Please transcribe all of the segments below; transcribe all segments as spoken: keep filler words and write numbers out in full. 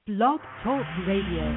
Blog Talk Radio.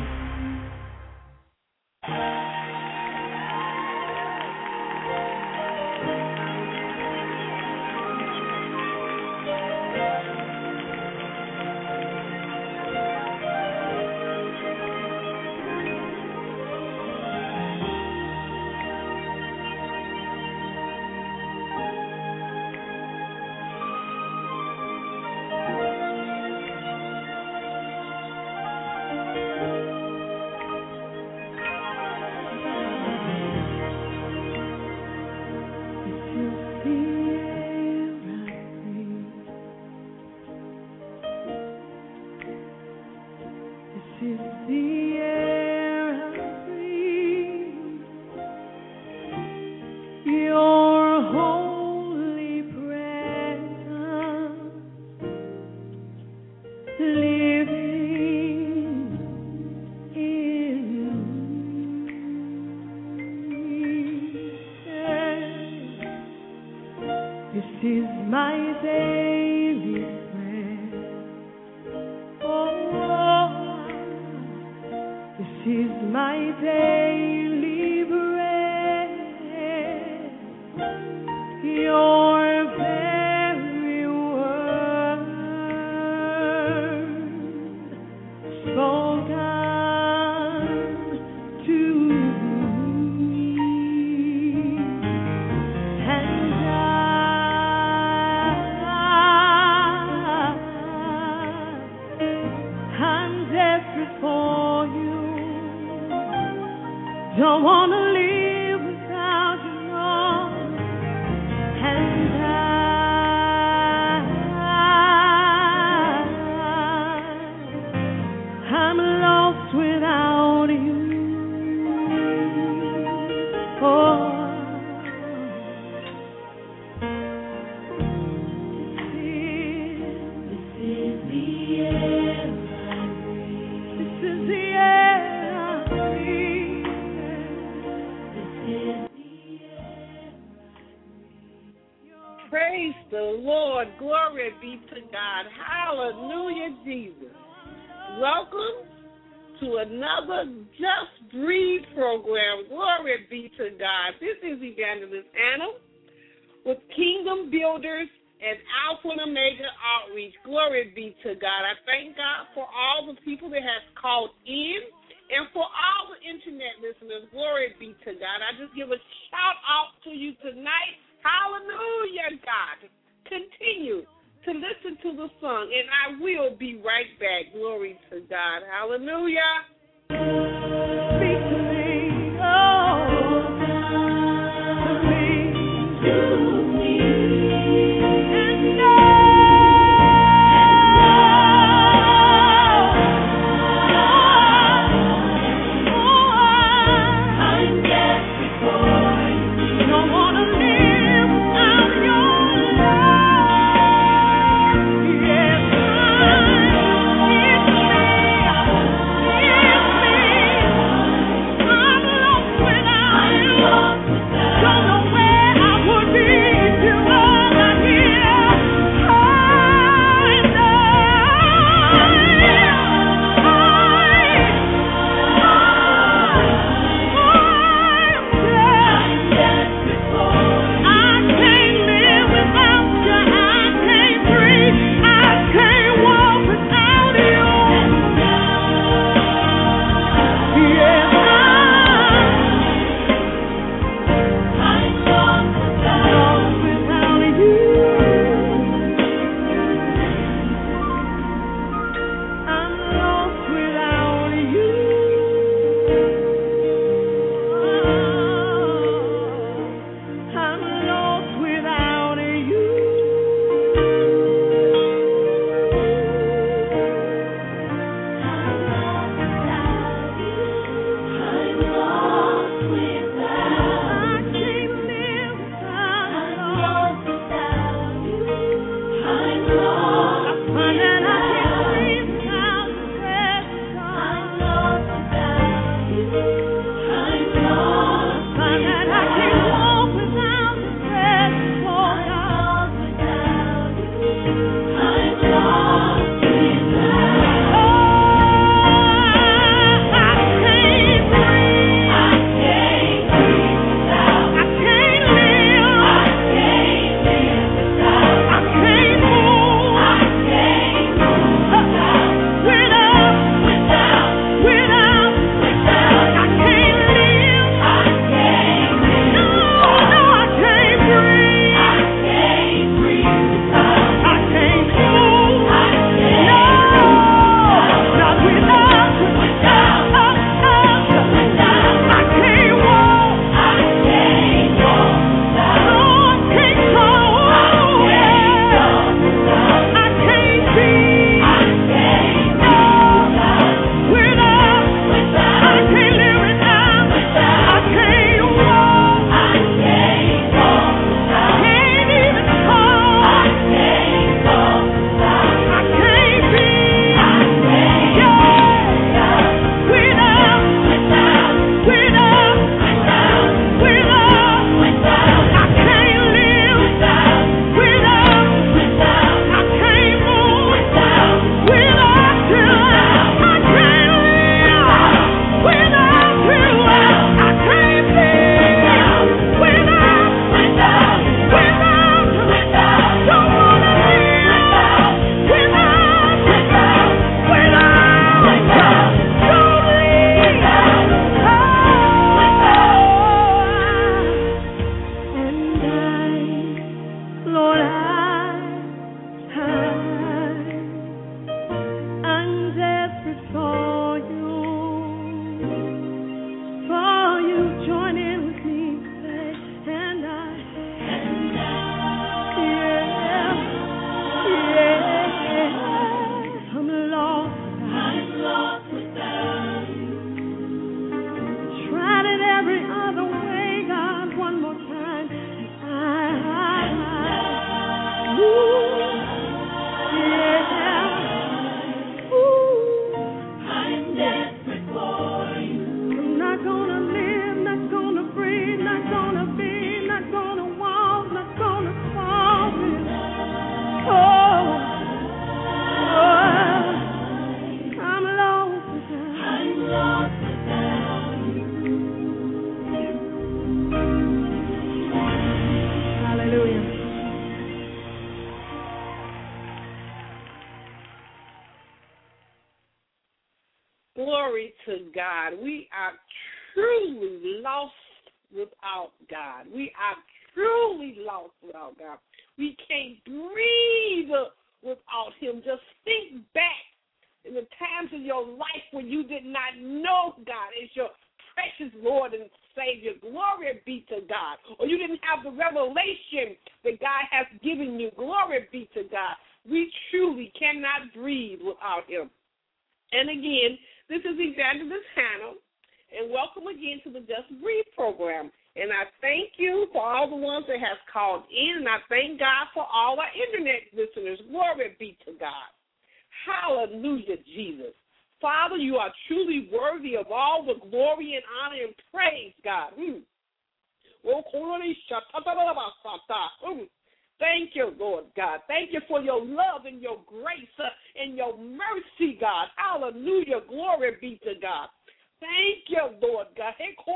before you. For you join in with me, say, and I, and I, yeah, yeah, I'm lost, I'm lost without you. Tried it every other way, God, one more time, and I, I, ooh. Glory to God. We are truly lost without God. We are truly lost without God. We can't breathe without Him. Just think back in the times of your life when you did not know God as your precious Lord and Savior. Glory be to God. Or you didn't have the revelation that God has given you. Glory be to God. We truly cannot breathe without Him. And again, this is Evangelist Hannah, and welcome again to the Just Breathe program. And I thank you for all the ones that have called in, and I thank God for all our internet listeners. Glory be to God. Hallelujah, Jesus. Father, you are truly worthy of all the glory and honor and praise, God. Mm. Mm. Thank you, Lord God. Thank you for your love and your grace uh, and your mercy, God. Hallelujah. Glory be to God. Thank you, Lord God.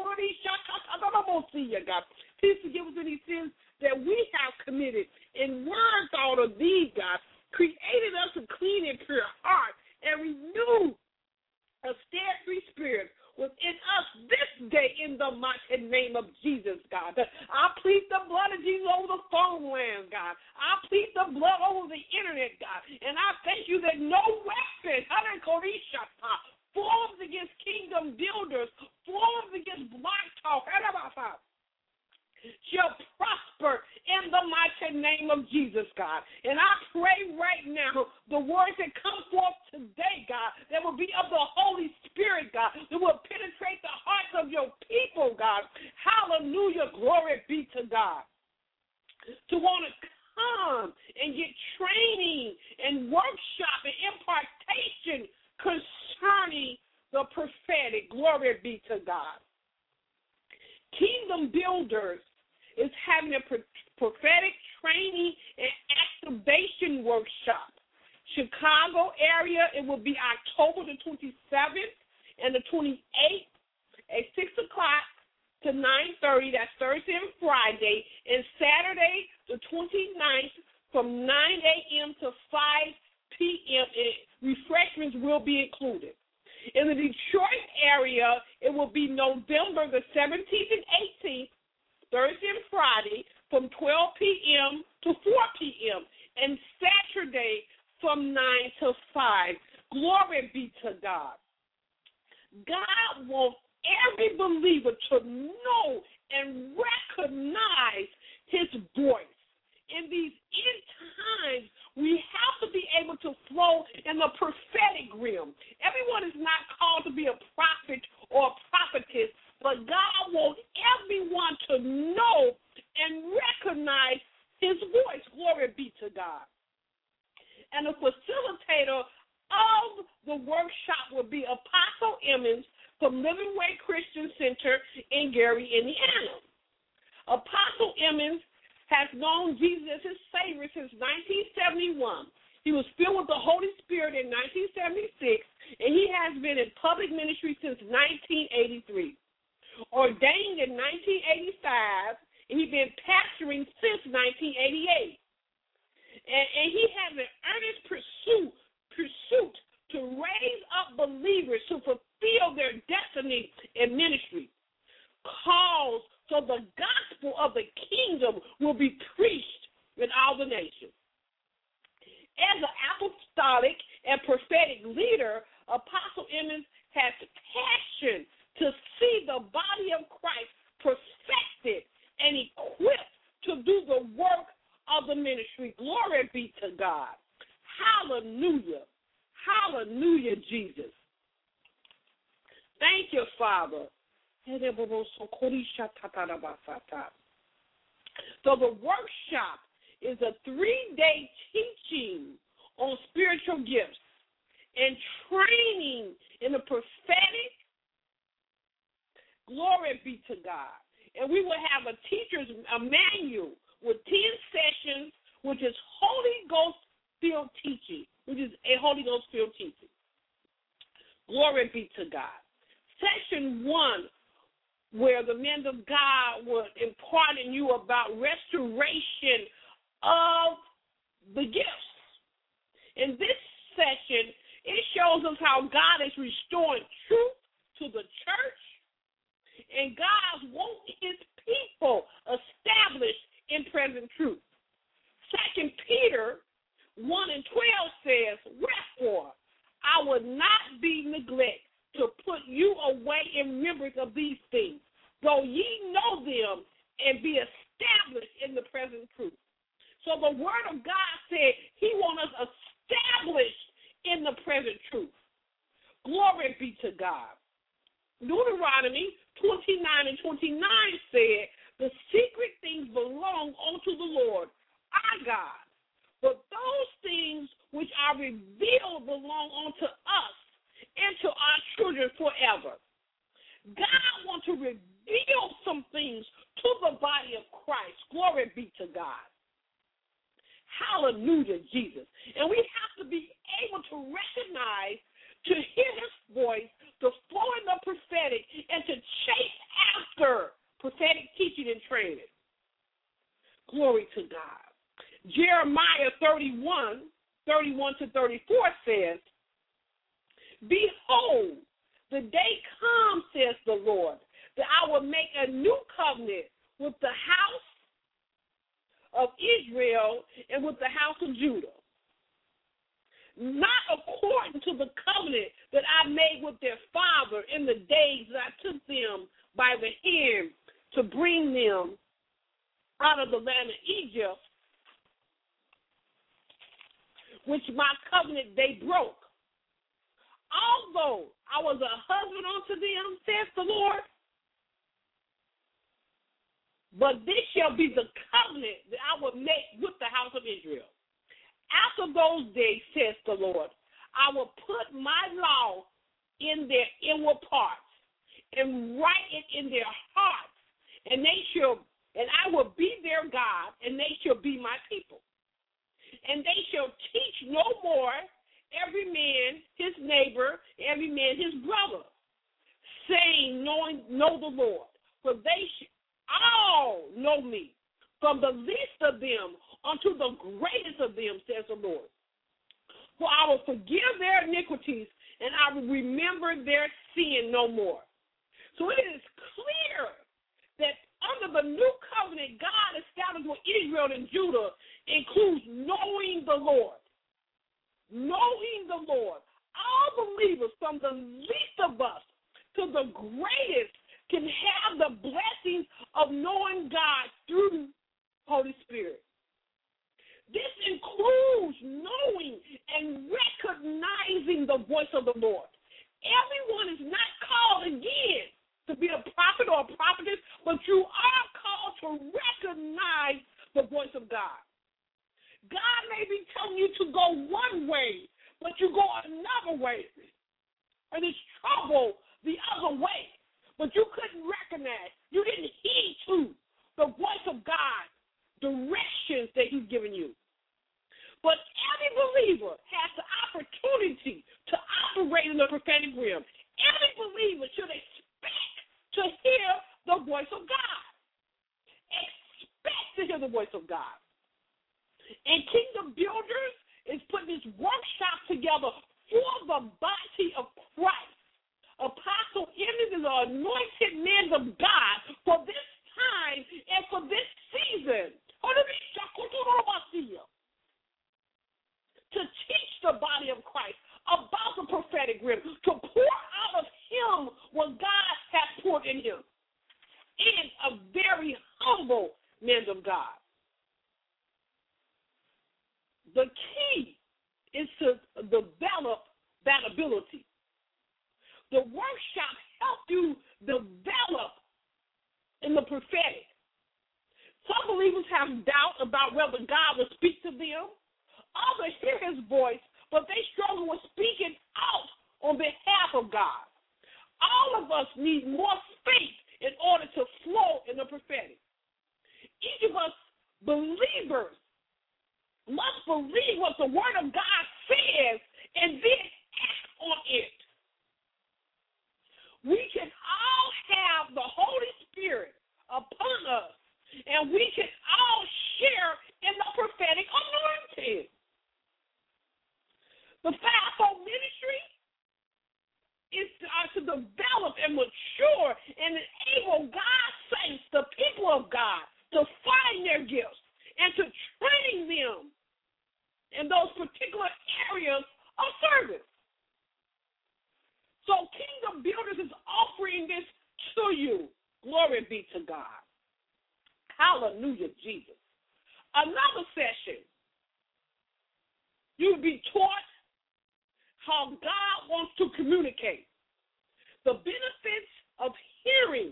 Please forgive us any sins that we have committed in word, thought, or deed, God. Created us a clean and pure heart and renew a steadfast spirit within us this day in the mighty name of Jesus, God. I plead the blood of Jesus over the phone land, God. I plead the blood over the internet, God. And I thank you that no weapon, formed against kingdom builders, formed against black talk, shall prosper in the mighty name of Jesus, God. And I pray right now the words that come forth today, God, that will be of the Holy Spirit, God, that will penetrate the hearts of your people, God. Hallelujah. Glory be to God. To want to come and get training and workshop and impartation concerning the prophetic. Glory be to God. Kingdom Builders is having a prophetic training and activation workshop. Chicago area, it will be October the twenty-seventh and the twenty-eighth at six o'clock to nine thirty. That's Thursday and Friday. And Saturday the twenty-ninth from nine a.m. to five p.m. Refreshments will be included. In the Detroit area, it will be November the seventeenth and eighteenth, Thursday and Friday, from twelve p.m. to four p.m., and Saturday from nine to five. Glory be to God. God wants every believer to know and recognize His voice. In these end times, we have to be able to flow in the prophetic realm. Everyone is not called to be a prophet or a prophetess, but God wants everyone to know and recognize His voice. Glory be to God. And the facilitator of the workshop will be Apostle Emmons from Living Way Christian Center in Gary, Indiana. Apostle Emmons has known Jesus as his Savior since nineteen seventy-one. He was filled with the Holy Spirit in nineteen seventy-six, and he has been in public ministry since nineteen eighty-three. Ordained in nineteen eighty-five, and he's been pastoring since nineteen eighty-eight. And, and he has an earnest pursuit, pursuit to raise up believers to fulfill their destiny in ministry. Calls so the gospel of the kingdom will be preached in all the nations. As an apostolic and prophetic leader, Apostle Apostle Emmons has passion to see the body of Christ perfected and equipped to do the work of the ministry. Glory be to God. Hallelujah. Hallelujah, Jesus. Thank you, Father. So the workshop is a three-day teaching on spiritual gifts and training in the prophetic. Glory be to God. And we will have a teacher's a manual with ten sessions, which is Holy Ghost-filled teaching, which is a Holy Ghost-filled teaching. Glory be to God. Section one, where the men of God will impart in you about restoration of the gifts. In this session, it shows us how God is restoring truth to the church, and God wants his people established in present truth. Second Peter one and twelve says, wherefore I will not be neglect to put you away in remembrance of these things, though ye know them and be established in the present truth. So the word of God said he wants us established in the present truth. Glory be to God. Deuteronomy twenty-nine and twenty-nine said, the secret things belong unto the Lord, our God. But those things which are revealed belong unto us and to our children forever. God wants to reveal some things to the body of Christ. Glory be to God. Hallelujah, Jesus. And we have to be able to recognize, to hear his voice, to flow in the prophetic, and to chase after prophetic teaching and training. Glory to God. Jeremiah thirty-one, thirty-one to thirty-four says, behold, the day comes, says the Lord, that I will make a new covenant with the house of Israel and with the house of Judah, not according to the covenant that I made with their father in the days that I took them by the hand to bring them out of the land of Egypt, which my covenant they broke. Although I was a husband unto them, says the Lord, but this shall be the covenant that I will make with the house of Israel. After those days, says the Lord, I will put my law in their inward parts and write it in their hearts, and they shall, and I will be their God, and they shall be my people. And they shall teach no more every man his neighbor, every man his brother, saying, knowing, know the Lord. For they shall all know me, from the least of them unto the greatest of them, says the Lord. For I will forgive their iniquities, and I will remember their sin no more. So it is clear that under the new covenant God established with Israel and Judah includes knowing the Lord. Knowing the Lord. All believers, from the least of us to the greatest, can have the blessings of knowing God through Holy Spirit. This includes knowing and recognizing the voice of the Lord. Everyone is not called again to be a prophet or a prophetess, but you are called to recognize the voice of God. God may be telling you to go one way, but you go another way. And it's trouble the other way. But you couldn't recognize, you didn't heed to the voice of God, directions that he's given you. But every believer has the opportunity to operate in the prophetic realm. Every believer should expect to hear the voice of God. Expect to hear the voice of God. And Kingdom Builders is putting this workshop together for the body of Christ. Apostle Emmons is an anointed man of God for this time and for this season. To teach the body of Christ about the prophetic realm, to pour the workshop helped you develop in the prophetic. Some believers have doubt about whether God will speak to them. Others hear his voice, but they struggle with speaking out on behalf of God. All of us need more faith in order to flow in the prophetic. Each of us believers must believe what the Word of God says and then act on it. We can all have the Holy Spirit upon us, and we can all share in the prophetic anointing. The fivefold ministry is to, uh, to develop and mature and enable God's saints, the people of God, to find their gifts and to train them in those particular areas of service. So Kingdom Builders is offering this to you. Glory be to God. Hallelujah, Jesus. Another session, you'll be taught how God wants to communicate. The benefits of hearing,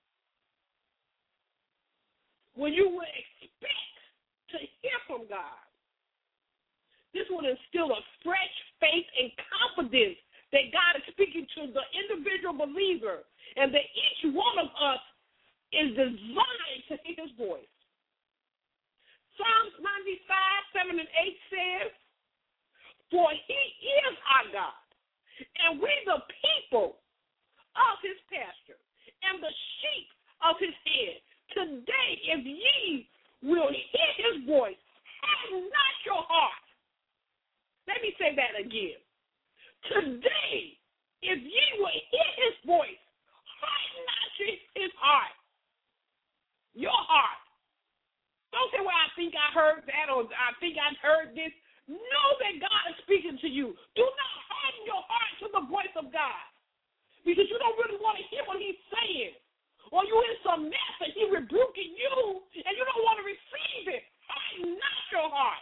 when you would expect to hear from God. This will instill a fresh faith and confidence that God is speaking to the individual believer, and that each one of us is designed to hear his voice. Psalms ninety-five, seven and eight says, "For he is our God, and we the people of his pasture, and the sheep of his hand. Today, if ye will hear his voice, harden not your heart." Let me say that again. Today, if ye will hear his voice, harden not his heart, your heart. Don't say, well, I think I heard that, or I think I heard this. Know that God is speaking to you. Do not harden your heart to the voice of God, because you don't really want to hear what he's saying. Or you in some mess and he's rebuking you, and you don't want to receive it. Harden not your heart.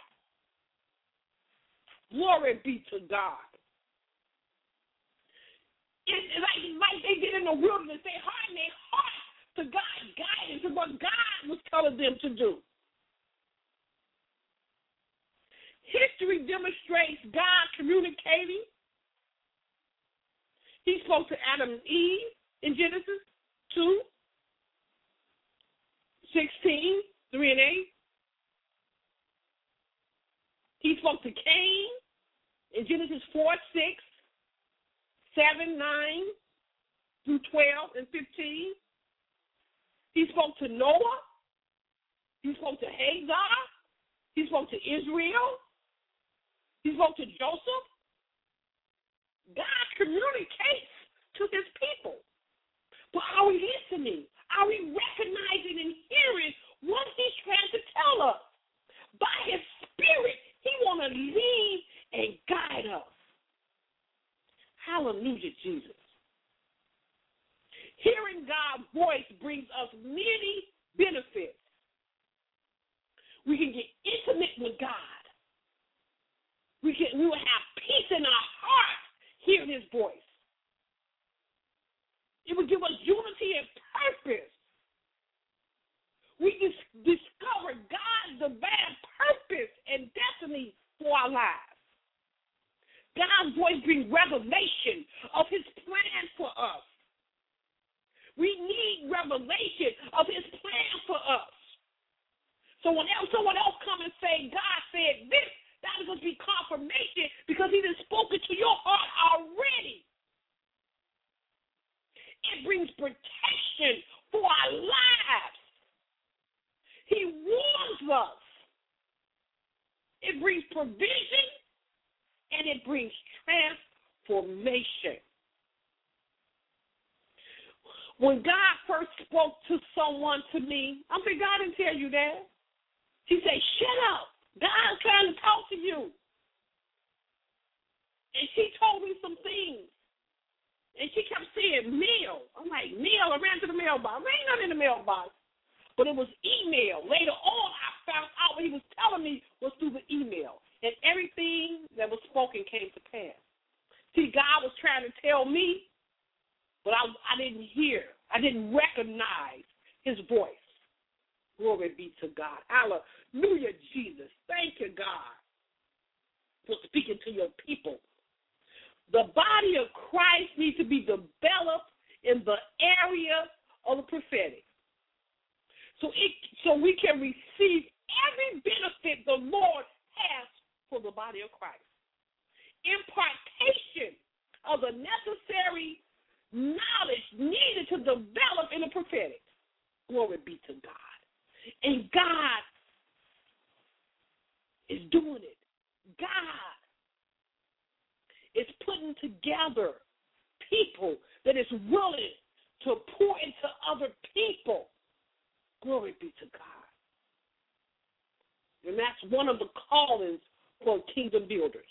Glory be to God. It's like, like they did in the wilderness. They hardened their heart to God's guidance and what God was telling them to do. History demonstrates God communicating. He spoke to Adam and Eve in Genesis two, sixteen, three and eight. He spoke to Cain in Genesis four, six, seven, nine through twelve and fifteen. He spoke to Noah. He spoke to Hagar. He spoke to Israel. He spoke to Joseph. God communicates to his people. But are we listening? Are we recognizing and hearing what he's trying to tell us? By his Spirit, he wants to lead and guide us. Hallelujah, Jesus. Hearing God's voice brings us many benefits. We can get intimate with God. We can we will have peace in our heart hearing his voice. It will give us unity and purpose. We dis- discover God's divine purpose and destiny for our lives. God's voice brings revelation of his plan for us. We need revelation of his plan for us. So when else, someone else come and say, God said this, that is going to be confirmation because he has spoken to your heart already. It brings protection for our lives. He warns us. It brings provision, and it brings transformation. When God first spoke to someone to me, I'm saying, God didn't tell you that. He said, shut up. God's trying to talk to you. And she told me some things. And she kept saying mail. I'm like, mail. I ran to the mailbox. There ain't nothing in the mailbox. But it was email. Later on, I found out what he was telling me was through the email. And everything that was spoken came to pass. See, God was trying to tell me but I, I didn't hear. I didn't recognize his voice. Glory be to God. Hallelujah, Jesus. Thank you, God, for speaking to your people. The body of Christ needs to be developed in the area of the prophetic. So it, so we can receive every benefit the Lord has for the body of Christ. Impartation of the necessary knowledge needed to develop in the prophetic. Glory be to God. And God is doing it. God is putting together people that is willing to pour into other people. Glory be to God. And that's one of the callings for kingdom builders.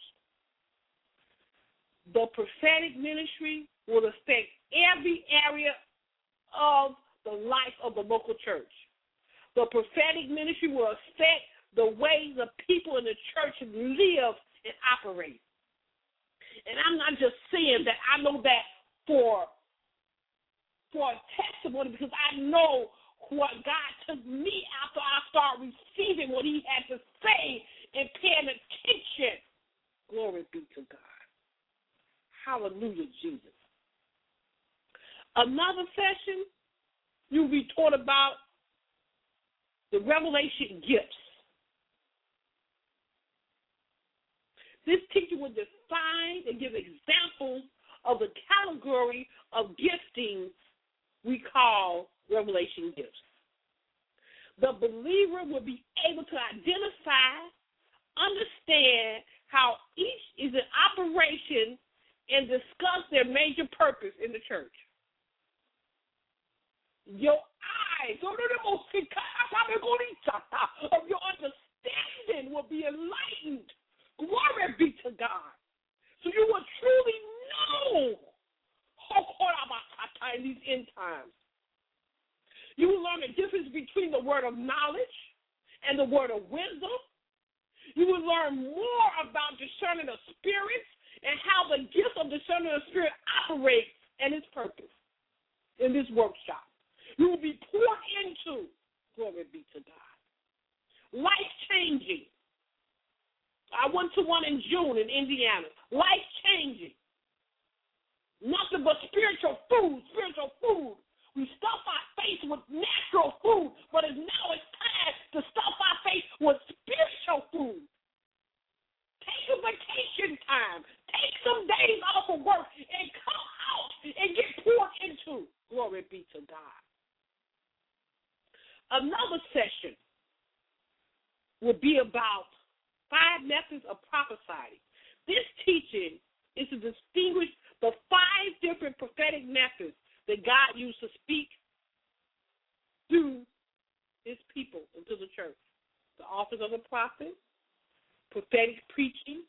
The prophetic ministry will affect every area of the life of the local church. The prophetic ministry will affect the way the people in the church live and operate. And I'm not just saying that. I know that for, for a testimony, because I know what God took me after I started receiving what he had to say and paying attention. Glory be to God. Hallelujah, Jesus. Another session, you'll be taught about the revelation gifts. This teacher will define and give examples of the category of giftings we call revelation gifts. The believer will be able to identify, understand how each is in operation, and discuss their major purpose in the church. Your eyes of your understanding will be enlightened. Glory be to God. So you will truly know in these end times. You will learn the difference between the word of knowledge and the word of wisdom. You will learn more about discerning of spirits and how the gift of discerning of spirit operates and its purpose in this workshop. You will be poured into, glory be to God, life-changing. I went to one in June in Indiana, life-changing. Nothing but spiritual food, spiritual food. We stuff our face with natural food, but it's now it's time to stuff our face with spiritual food. Take a vacation time. Take some days off of work and come out and get poured into. Glory be to God. Another session will be about five methods of prophesying. This teaching is to distinguish the five different prophetic methods that God used to speak through his people into the church. The office of a prophet, prophetic preaching.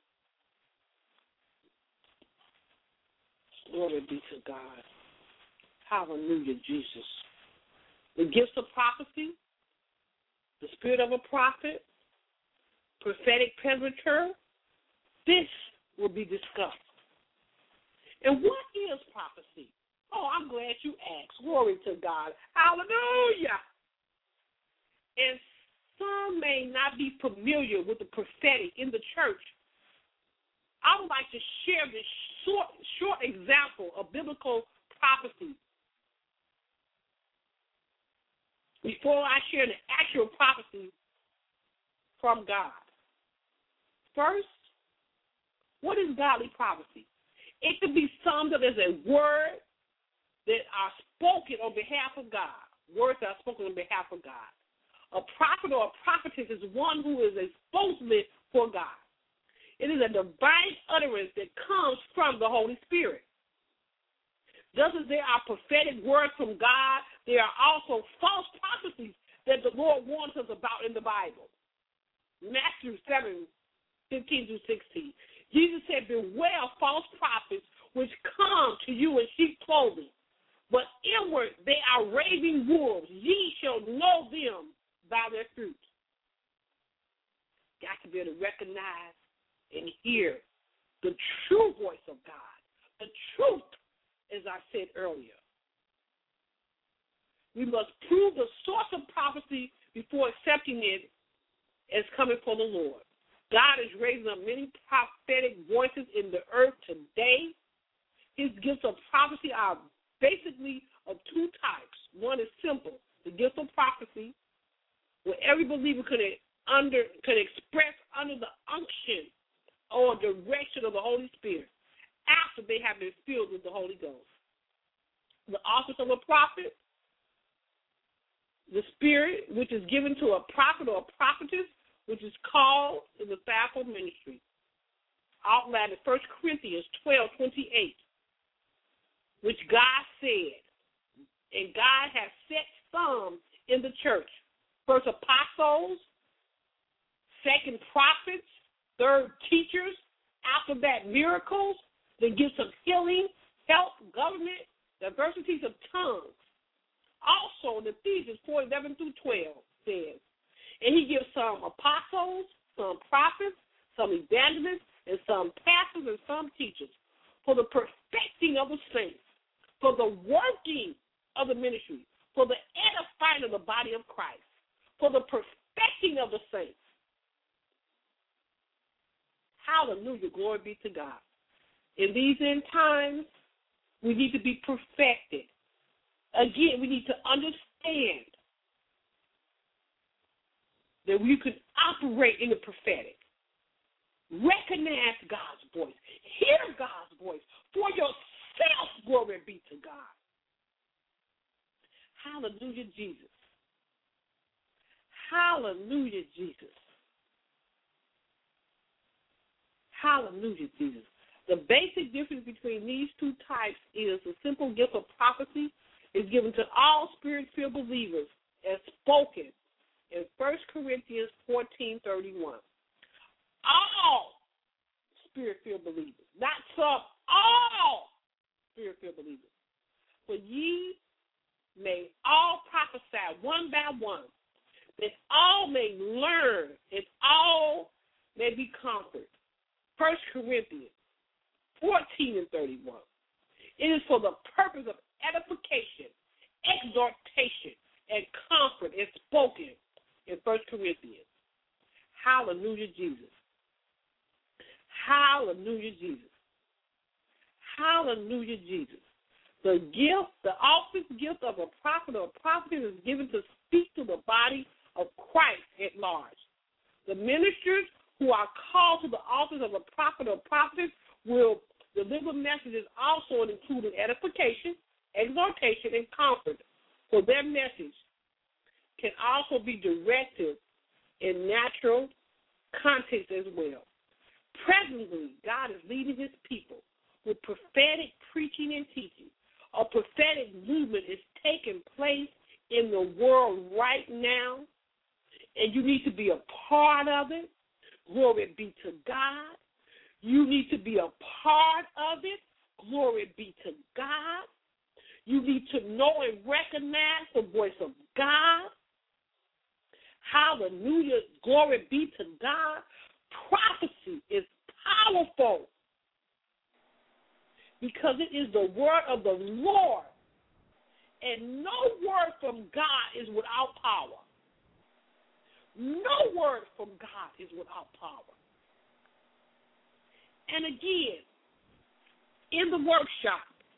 Glory be to God. Hallelujah, Jesus. The gifts of prophecy, the spirit of a prophet, prophetic presbyter. This will be discussed. And what is prophecy? Oh, I'm glad you asked. Glory to God. Hallelujah. And some may not be familiar with the prophetic in the church. I would like to share this short, short example of biblical prophecy before I share the actual prophecy from God. First, what is godly prophecy? It can be summed up as a word that are spoken on behalf of God, words that are spoken on behalf of God. A prophet or a prophetess is one who is a spokesman for God. It is a divine utterance that comes from the Holy Spirit. Just as there are prophetic words from God, there are also false prophecies that the Lord warns us about in the Bible. Matthew seven, fifteen through sixteen. Jesus said, beware of false prophets which come to you in sheep clothing, but inward they are raving wolves. Ye shall know them by their fruits. Got to be able to recognize and hear the true voice of God. The truth is as I said earlier. We must prove the source of prophecy before accepting it as coming from the Lord. God is raising up many prophetic voices in the earth today. His gifts of prophecy are basically of two types. One is simple, the gift of prophecy, where every believer can, under, can express under the unction or direction of the Holy Spirit after they have been filled with the Holy Ghost. The office of a prophet, the spirit which is given to a prophet or a prophetess, which is called in the fivefold ministry. Outlined in First Corinthians twelve twenty-eight, which God said, and God has set some in the church. First apostles, second prophets, third teachers, after that miracles, the gifts of healing, health, government, diversities of tongues. Also in Ephesians four eleven through twelve says, and he gives some apostles, some prophets, some evangelists, and some pastors and some teachers for the perfecting of the saints, for the working of the ministry, for the edifying of the body of Christ, for the perfecting of the saints. Hallelujah, glory be to God. In these end times, we need to be perfected. Again, we need to understand that we can operate in the prophetic. Recognize God's voice. Hear God's voice for yourself. Glory be to God. Hallelujah, Jesus. Hallelujah, Jesus. Hallelujah, Jesus. The basic difference between these two types is the simple gift of prophecy is given to all spirit-filled believers as spoken in First Corinthians fourteen thirty-one. All spirit-filled believers, not some, all spirit-filled believers. For ye may all prophesy one by one, that all may learn and all may be conquered. First Corinthians fourteen and thirty-one. It is for the purpose of edification, exhortation, and comfort is spoken in First Corinthians. Hallelujah, Jesus. Hallelujah, Jesus. Hallelujah, Jesus. The gift, the office gift of a prophet or a prophetess is given to speak to the body of Christ at large. The ministers who are called to the office of a prophet or prophetess will deliver messages also including edification, exhortation, and comfort. For their message can also be directed in natural context as well. Presently, God is leading his people with prophetic preaching and teaching. A prophetic movement is taking place in the world right now, and you need to be a part of it. Glory be to God. You need to be a part of it. Glory be to God. You need to know and recognize the voice of God. Hallelujah. Glory be to God. Prophecy is powerful because it is the word of the Lord. And no word from God is without power. No word from God is without power. And again, in the workshop,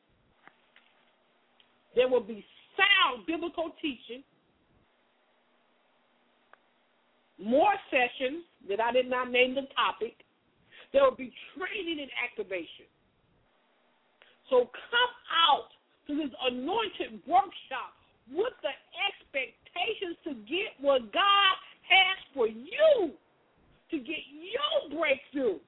there will be sound biblical teaching, more sessions that I did not name the topic. There will be training and activation. So come out to this anointed workshop with the expectations to get what God has for you, to get your breakthrough.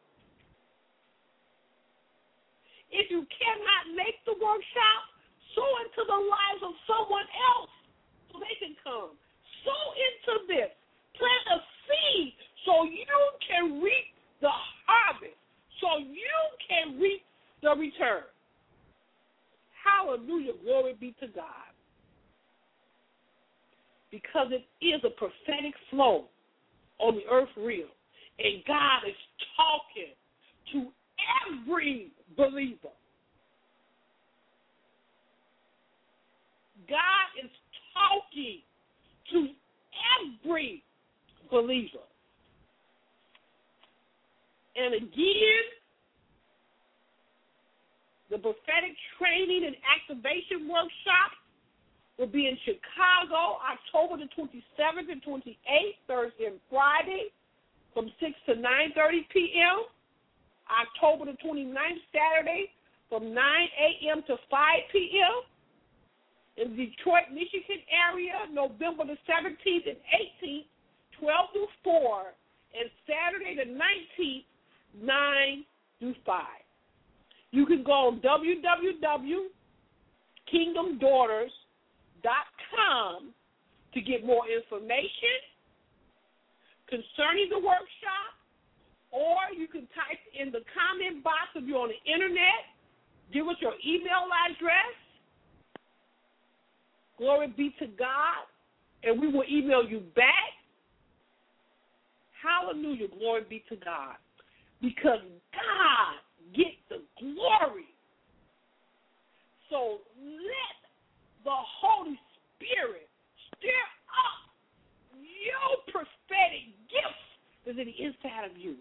If you cannot make the workshop, sow into the lives of someone else so they can come. Sow into this. Plant a seed so you can reap the harvest, so you can reap the return. Hallelujah, glory be to God. Because it is a prophetic flow on the earth realm, and God is talking to every believer. God is talking to every believer. And again, the prophetic training and activation workshop will be in Chicago, October the twenty-seventh and twenty-eighth, Thursday and Friday, from six to nine thirty p.m., October the twenty-ninth, Saturday, from nine a.m. to five p.m., in the Detroit, Michigan area, November the seventeenth and eighteenth, twelve to four, and Saturday the nineteenth, nine to five. You can go on w w w dot kingdom daughters dot com to get more information concerning the workshop, or you can type in the comment box if you're on the internet, give us your email address, glory be to God, and we will email you back. Hallelujah, glory be to God. Because God gets the glory. So let the Holy Spirit stir up your prophetic gifts that's in the inside of you.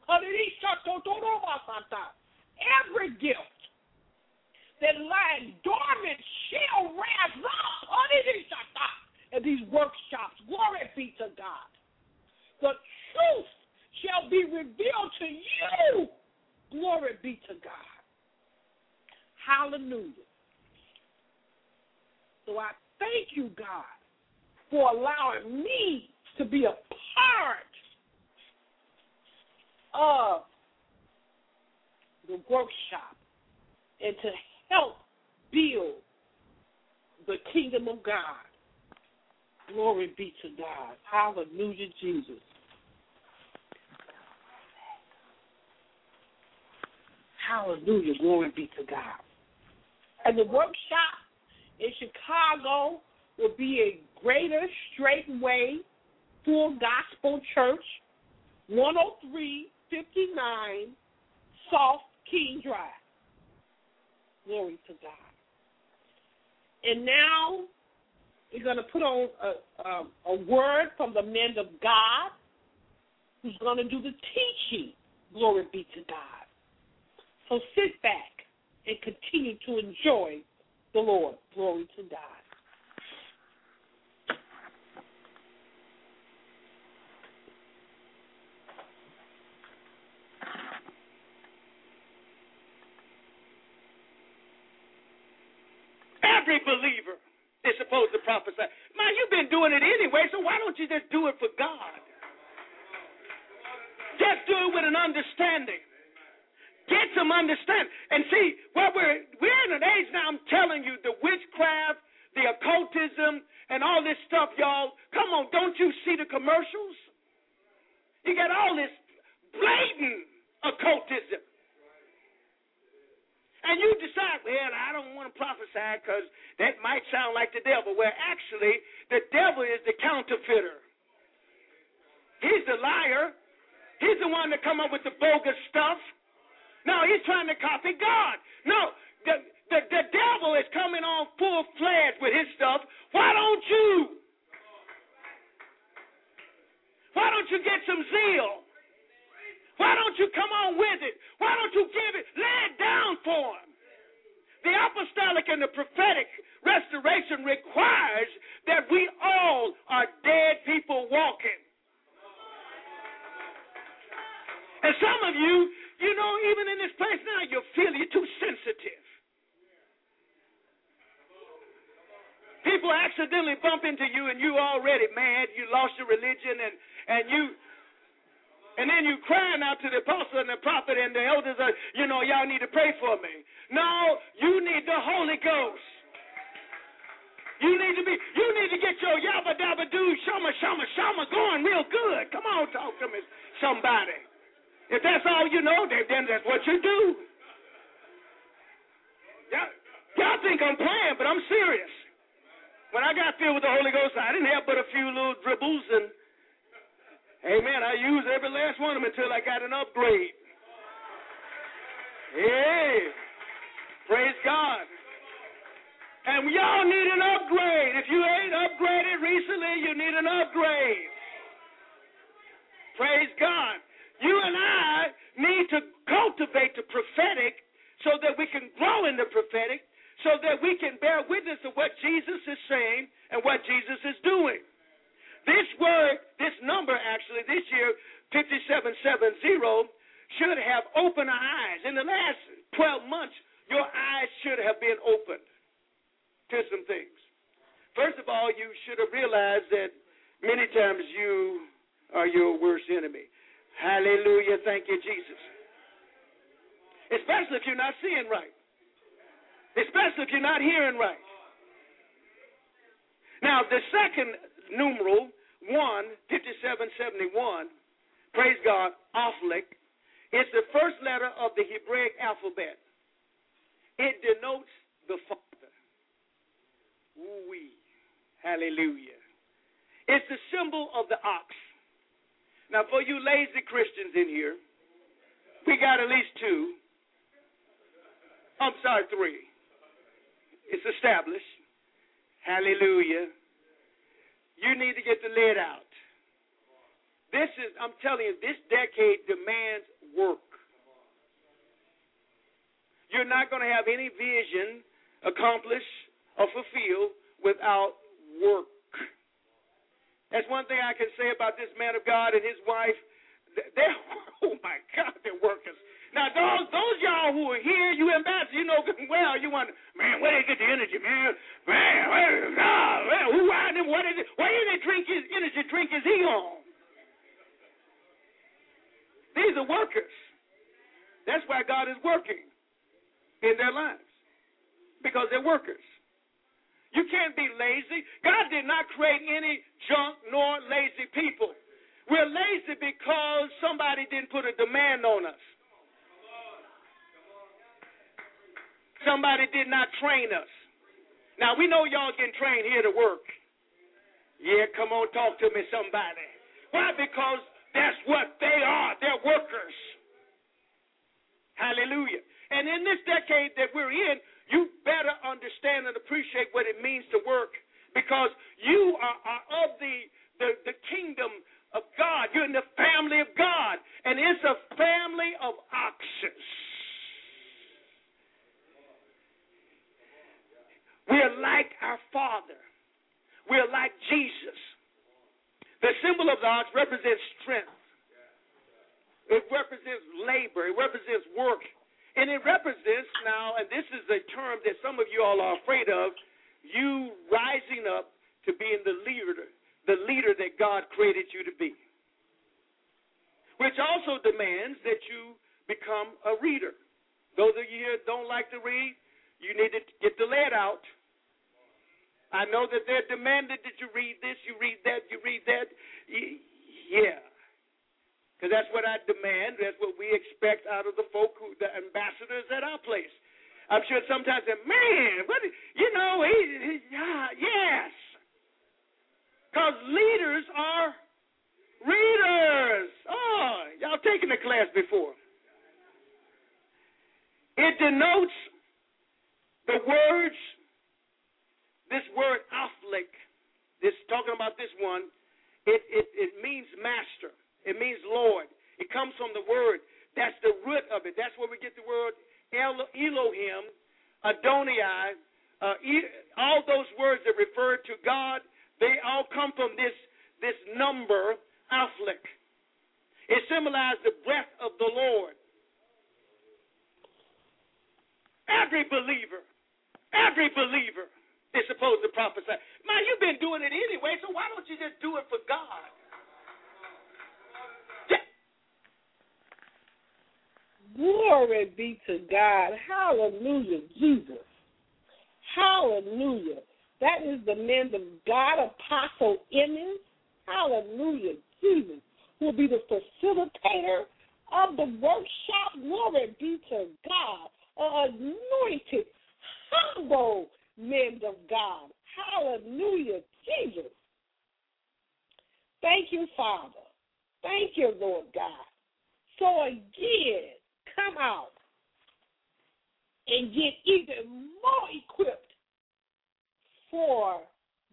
Every gift that lies dormant shall rise up at these workshops. Glory be to God. The truth shall be revealed to you. Glory be to God. Hallelujah. So I thank you, God, for allowing me to be a part of the workshop and to help build the kingdom of God. Glory be to God. Hallelujah, Jesus. Hallelujah, glory be to God. And the workshop in Chicago will be a Greater Straightway Full Gospel Church, one oh three fifty-nine South King Drive. Glory to God. And now we're going to put on a, a, a word from the man of God who's going to do the teaching. Glory be to God. So sit back and continue to enjoy the Lord. Glory to God. Every believer is supposed to prophesy. Man, you've been doing it anyway, so why don't you just do it for God? Just do it with an understanding. Get some understanding. And see, well, we're, we're in an age now, I'm telling you, the witchcraft, the occultism, and all this stuff, y'all. Come on, don't you see the commercials? You got all this blatant occultism. And you decide, well, I don't want to prophesy because that might sound like the devil. Well, actually, the devil is the counterfeiter. He's the liar. He's the one that come up with the bogus stuff. No, he's trying to copy God. No, the, the, the devil is coming on full-fledged with his stuff. Why don't you? Why don't you get some zeal? Why don't you come on with it? Why don't you give it, lay it down for him? The apostolic and the prophetic restoration requires that we all are dead people walking. And some of you, you know, even in this place now, you feel you're too sensitive. People accidentally bump into you and you already mad, you lost your religion, and, and you... And then you crying out to the apostle and the prophet and the elders, are, you know, y'all need to pray for me. No, you need the Holy Ghost. You need to be, you need to get your yabba dabba doo, shama shama shama going real good. Come on, talk to me, somebody. If that's all you know, then that's what you do. Y'all, y'all think I'm playing, but I'm serious. When I got filled with the Holy Ghost, I didn't have but a few little dribbles and amen. I used every last one of them until I got an upgrade. Hey, praise God. And we all need an upgrade. If you ain't upgraded recently, you need an upgrade. Praise God. You and I need to cultivate the prophetic so that we can grow in the prophetic, so that we can bear witness of what Jesus is saying and what Jesus is doing. This word, this number actually, this year, fifty-seven seventy, should have opened our eyes. In the last twelve months, your eyes should have been opened to some things. First of all, you should have realized that many times you are your worst enemy. Hallelujah. Thank you, Jesus. Especially if you're not seeing right. Especially if you're not hearing right. Now, the second numeral, one, fifty-seven seventy-one, praise God, Aphlik, is the first letter of the Hebraic alphabet. It denotes the Father. Ooh-wee. Hallelujah. It's the symbol of the ox. Now, for you lazy Christians in here, we got at least two. I'm sorry, three. It's established. Hallelujah. You need to get the lid out. This is, I'm telling you, this decade demands work. You're not going to have any vision accomplished or fulfilled without work. That's one thing I can say about this man of God and his wife. They're, oh, my God, they're workers. Now, those those y'all who are here, you ambassadors, you know good and well, you wonder, man, where they get the energy, man? Man, where, nah, man who riding him? What is it? Where do they drink his energy drink is he on? These are workers. That's why God is working in their lives, because they're workers. You can't be lazy. God did not create any junk nor lazy people. We're lazy because somebody didn't put a demand on us. Somebody did not train us. Now, we know y'all getting trained here to work. Yeah, come on, talk to me, somebody. Why? Because that's what they are. They're workers. Hallelujah. And in this decade that we're in, you better understand and appreciate what it means to work, because you are, are of the, the, the kingdom of God. You're in the family of God, and it's a family of oxen. We're like our Father. We're like Jesus. The symbol of the ox represents strength. It represents labor. It represents work. And it represents now, and this is a term that some of you all are afraid of, you rising up to being the leader, the leader that God created you to be. Which also demands that you become a reader. Those of you here don't like to read, you need to get the lead out. I know that they're demanded that you read this, you read that, you read that. Yeah. Because that's what I demand. That's what we expect out of the folk, who, the ambassadors at our place. I'm sure sometimes they say, man, what, you know, he, he, yeah, yes. Because leaders are readers. Oh, y'all taken the class before. It denotes the words, this word Aphlik, this talking about this one, it, it, it means master. It means Lord. It comes from the word. That's the root of it. That's where we get the word Elohim, Adonai, uh, all those words that refer to God, they all come from this, this number, Aphlik. It symbolizes the breath of the Lord. Every believer, every believer is supposed to prophesy. Man, you've been doing it anyway, so why don't you just do it for God? Glory be to God. Hallelujah, Jesus. Hallelujah. That is the man of God, Apostle Emmons. Hallelujah, Jesus, who will be the facilitator of the workshop. Glory be to God. Anointed, humble men of God. Hallelujah, Jesus. Thank you, Father. Thank you, Lord God. So again, come out and get even more equipped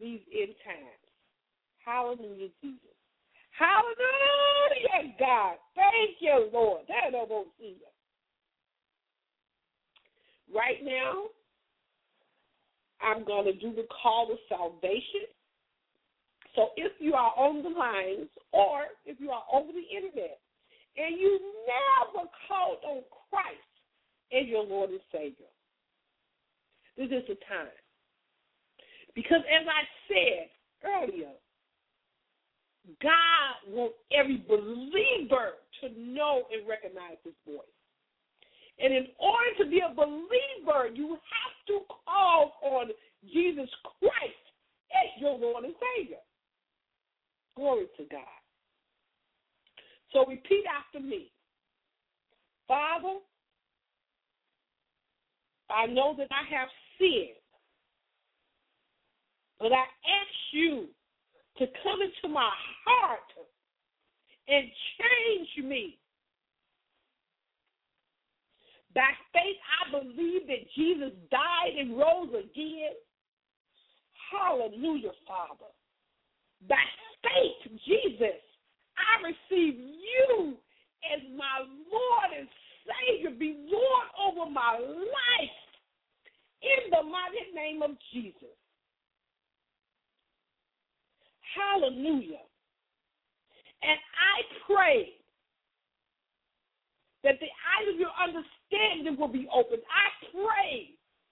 these end times. Hallelujah, Jesus. Hallelujah, God. Thank you, Lord. That I won't see you. Right now, I'm going to do the call to salvation. So if you are on the lines or if you are over the internet and you never called on Christ as your Lord and Savior, this is the time. Because as I said earlier, God wants every believer to know and recognize his voice. And in order to be a believer, you have to call on Jesus Christ as your Lord and Savior. Glory to God. So repeat after me. Father, I know that I have sinned, but I ask you to come into my heart and change me. By faith, I believe that Jesus died and rose again. Hallelujah, Father. By faith, Jesus, I receive you as my Lord and Savior. Be Lord over my life in the mighty name of Jesus. Hallelujah. And I pray that the eyes of your understanding will be opened. I pray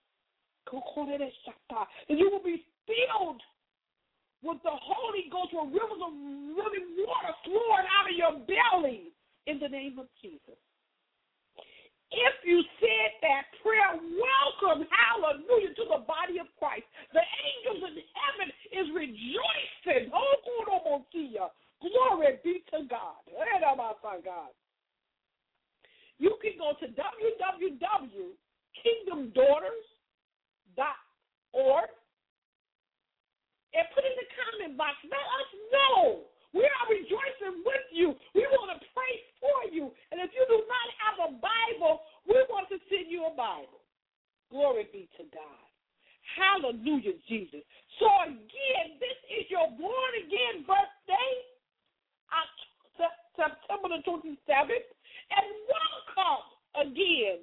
that you will be filled with the Holy Ghost, where rivers of living water flowing out of your belly in the name of Jesus. If you said that prayer, welcome, hallelujah, to the body of Christ. The angels in heaven is rejoicing. Oh, glory be to God. God. You can go to w w w dot kingdom daughters dot org and put in the comment box, let us know. We are rejoicing with you. We want to pray for you. And if you do not have a Bible, we want to send you a Bible. Glory be to God. Hallelujah, Jesus. So again, this is your born again birthday, September the twenty-seventh, and welcome again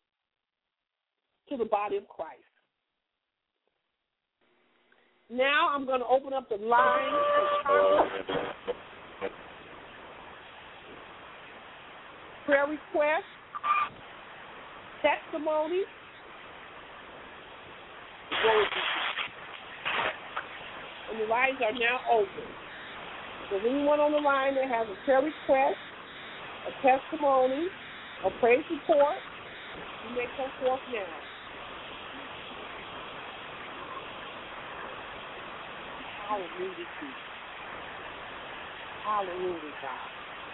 to the body of Christ. Now I'm going to open up the line for prayer requests, testimony. And the lines are now open. So if anyone on the line that has a prayer request, a testimony, a praise report, you may come forth now. Hallelujah, Jesus. Hallelujah, God.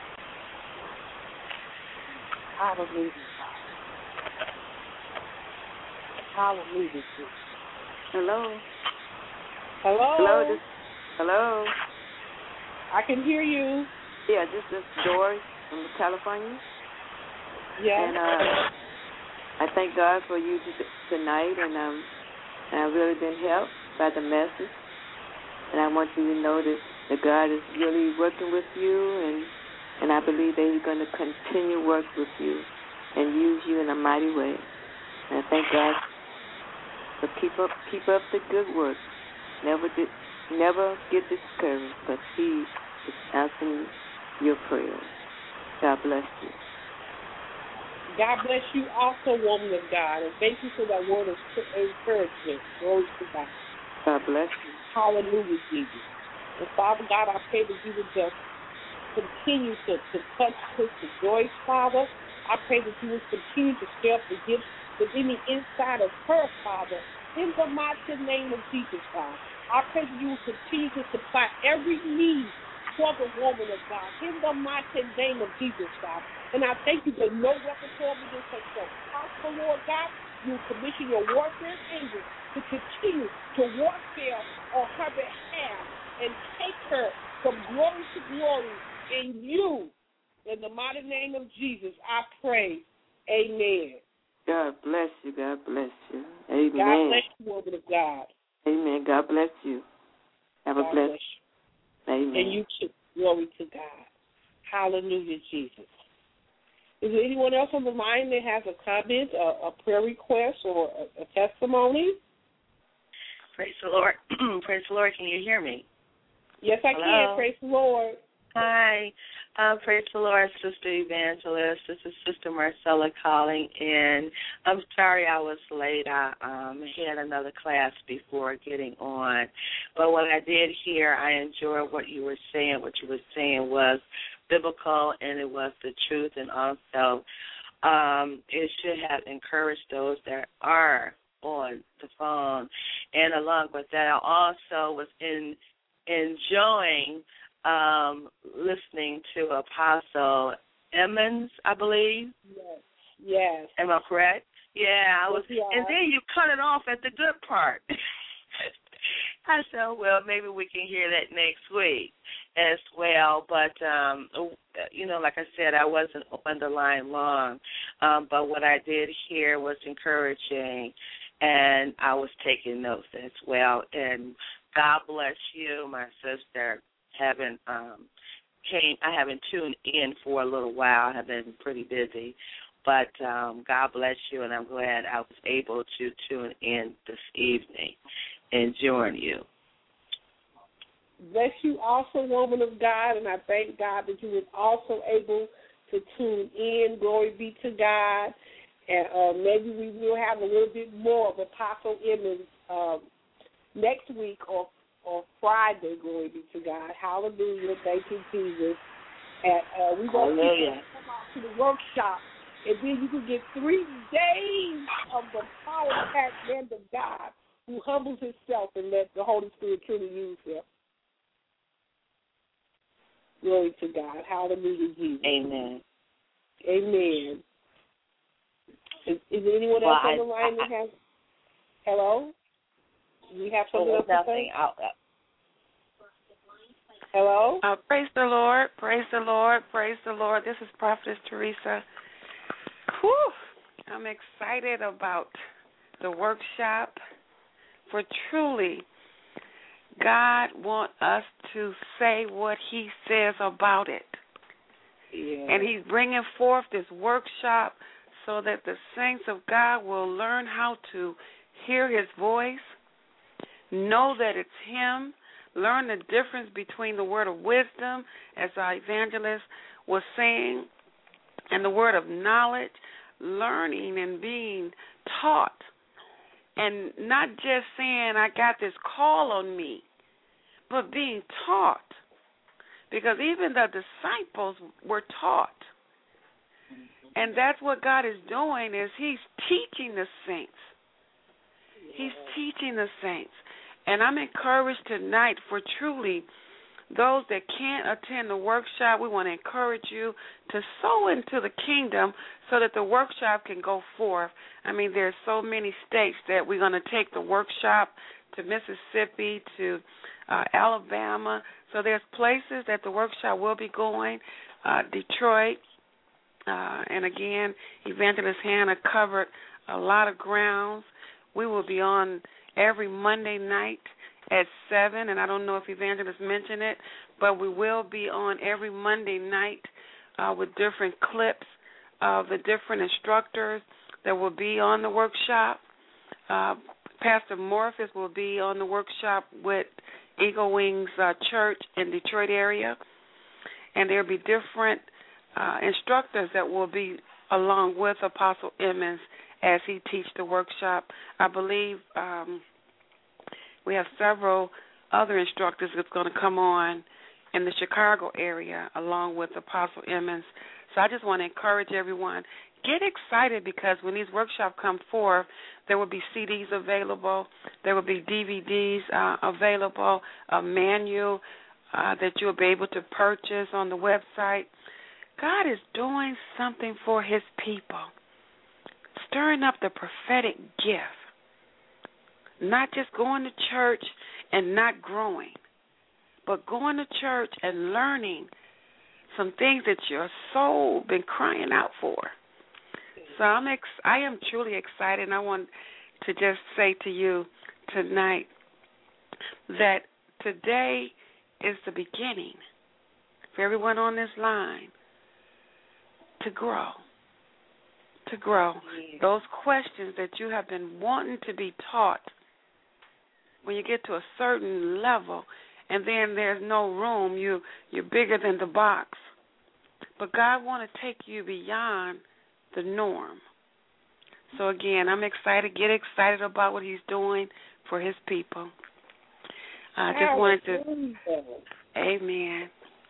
Hallelujah, God. Hallelujah, Jesus. Hello. Hello. Hello. This, hello. I can hear you. Yeah, this is Doris from California. Yeah. And uh, I thank God for you t- tonight, and um, and I've really been helped by the message. And I want you to know that, that God is really working with you, and and I believe that He's going to continue to work with you and use you in a mighty way. And I thank God for keep up keep up the good work. Never did, never get discouraged, because He is answering your prayers. God bless you. God bless you also, woman of God, and thank you for that word of encouragement. Glory to God. God bless you. Hallelujah, Jesus. And Father God, I pray that you would just continue to, to touch Sister Joyce, Father. I pray that you would continue to stir up the gifts within the inside of her, Father, in the mighty name of Jesus, God. I pray that you would continue to supply every need for the woman of God, in the mighty name of Jesus, God. And I thank you that no weapon formed against her shall prosper, Lord God. You commission your warfare angels to continue to warfare on her behalf and take her from glory to glory in you. In the mighty name of Jesus, I pray. Amen. God bless you. God bless you. Amen. God bless you, woman of God. Amen. God bless you. Have a God blessed. bless you. Amen. And you too. Glory to God. Hallelujah, Jesus. Is there anyone else on the line that has a comment, a, a prayer request, or a, a testimony? Praise the Lord. Praise the Lord. Can you hear me? Yes, I Hello? can. Praise the Lord. Hi. Uh, praise the Lord, Sister Evangelist. This is Sister Marcella calling in. I'm sorry I was late. I um, had another class before getting on. But what I did hear, I enjoyed what you were saying. What you were saying was biblical, and it was the truth, and also um, it should have encouraged those that are on the phone. And along with that, I also was in enjoying um, listening to Apostle Emmons, I believe. Yes. Yes. Am I correct? Yeah, I was. Yes, and then you cut it off at the good part. I said, well, maybe we can hear that next week as well. But, um, you know, like I said, I wasn't on the line long. Um, but what I did hear was encouraging, and I was taking notes as well. And God bless you, my sister. Haven't um, came. I haven't tuned in for a little while. I have been pretty busy. But um, God bless you, and I'm glad I was able to tune in this evening and join you. Bless you also, woman of God, and I thank God that you were also able to tune in. Glory be to God. And uh, maybe we will have a little bit more of Apostle Emmons um, next week or, or Friday. Glory be to God. Hallelujah. Thank you, Jesus. And uh, we're going to come out to the workshop. And then you can get three days of the power-packed man of God who humbles himself and lets the Holy Spirit truly use him. Glory to God. Hallelujah, Jesus. Amen. Amen. Is, is there anyone well, else on I, the line I, that has? Hello? Do we have something oh, else to say? I'll, uh, Hello? Uh, praise the Lord. Praise the Lord. Praise the Lord. This is Prophetess Teresa. Whew. I'm excited about the workshop, for truly God wants us to say what he says about it. Yeah. And he's bringing forth this workshop so that the saints of God will learn how to hear his voice, know that it's him, learn the difference between the word of wisdom, as our evangelist was saying, and the word of knowledge, learning and being taught, and not just saying, I got this call on me, but being taught, because even the disciples were taught. And that's what God is doing, is he's teaching the saints. He's teaching the saints. And I'm encouraged tonight, for truly those that can't attend the workshop, we want to encourage you to sow into the kingdom so that the workshop can go forth. I mean, there's so many states that we're going to take the workshop to, Mississippi, to uh, Alabama. So there's places that the workshop will be going, uh, Detroit. Uh, and again, Evangelist Hannah covered a lot of grounds. We will be on every Monday night at seven, and I don't know if Evangelist mentioned it, but we will be on every Monday night uh, with different clips of the different instructors that will be on the workshop. Uh, Pastor Morphus will be on the workshop with Eagle Wings uh, Church in Detroit area, and there will be different uh, instructors that will be along with Apostle Emmons as he teaches the workshop. I believe um, we have several other instructors that's going to come on in the Chicago area along with Apostle Emmons. So I just want to encourage everyone, get excited, because when these workshops come forth, there will be C Ds available, there will be D V Ds uh, available, a manual uh, that you'll be able to purchase on the website. God is doing something for his people, stirring up the prophetic gift. Not just going to church and not growing, but going to church and learning some things that your soul been crying out for. So I'm ex- I am truly excited, and I want to just say to you tonight that today is the beginning for everyone on this line to grow. To grow. Yeah. Those questions that you have been wanting to be taught, when you get to a certain level and then there's no room, you, you're bigger than the box. But God wants to take you beyond the norm. So, again, I'm excited. Get excited about what he's doing for his people. I just wanted to, amen.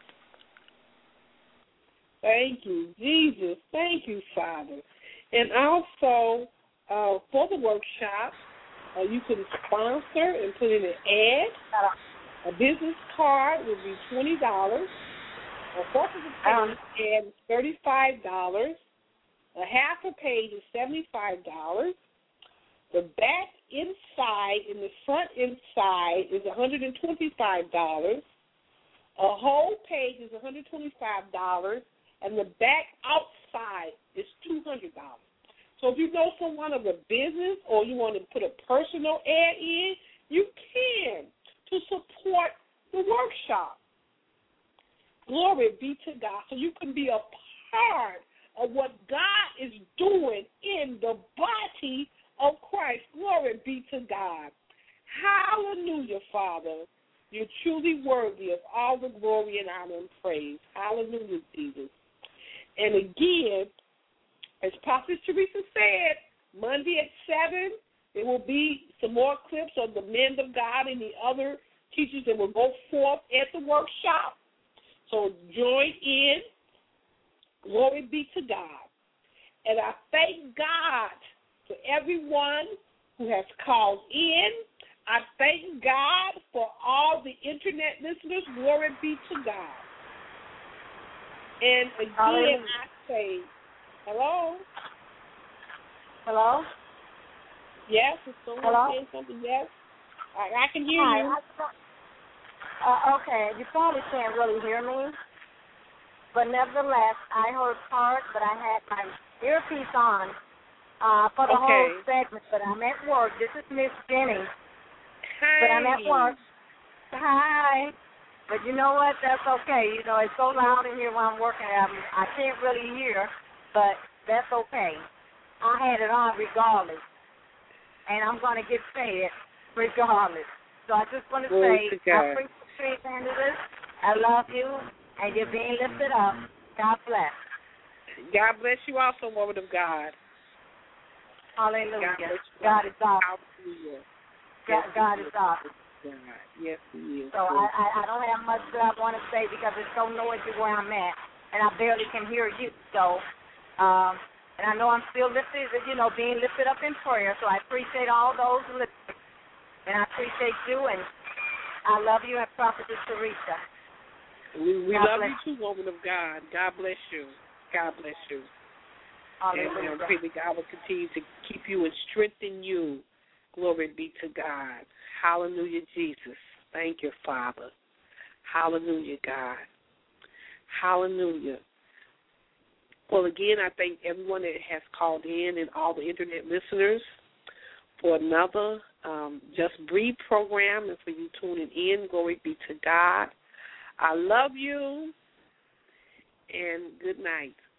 Thank you, Jesus. Thank you, Father. And also, uh, for the workshop, uh, you can sponsor and put in an ad. A business card would be twenty dollars. A fourth of the page ad is thirty-five dollars. A half a page is seventy-five dollars. The back inside and the front inside is one hundred twenty-five dollars. A whole page is one hundred twenty-five dollars. And the back outside is two hundred dollars. So if you know someone of a business or you want to put a personal ad in, you can to support the workshop. Glory be to God. So you can be a part of what God is doing in the body of Christ. Glory be to God. Hallelujah, Father. You're truly worthy of all the glory and honor and praise. Hallelujah, Jesus. And again, as Prophet Teresa said, Monday at seven, there will be some more clips of the men of God and the other teachers that will go forth at the workshop. So join in. Glory be to God. And I thank God for everyone who has called in. I thank God for all the internet listeners. Glory be to God. And again, Hallelujah. I say, hello? Hello? Yes, is someone hello? saying something? Yes? I, I can hear Hi, you. I, uh, okay, you probably can't really hear me. But nevertheless, I heard part, but I had my earpiece on uh, for the okay. whole segment. But I'm at work. This is Miss Jenny. Hi. But I'm at work. Hi. But you know what? That's okay. You know, it's so loud in here while I'm working. I'm, I can't really hear, but that's okay. I had it on regardless, and I'm going to get fed regardless. So I just want to say, I appreciate you, I love you, and you're being lifted up. God bless. God bless you also, woman of God. Hallelujah. God, God is awesome. Hallelujah. God, God is awesome. God. Yes, he is. So I, I, I don't have much that I want to say because it's so noisy where I'm at, and I barely can hear you. So, um, and I know I'm still lifted, you know, being lifted up in prayer. So I appreciate all those listeners, and I appreciate you, and I love you, and Prophetess Teresa. We, we love you too, woman of God. God bless you. God bless you. Hallelujah. And I pray that God will continue to keep you and strengthen you. Glory be to God. Hallelujah, Jesus. Thank you, Father. Hallelujah, God. Hallelujah. Well, again, I thank everyone that has called in and all the internet listeners for another um, Just Breathe program and for you tuning in. Glory be to God. I love you, and good night.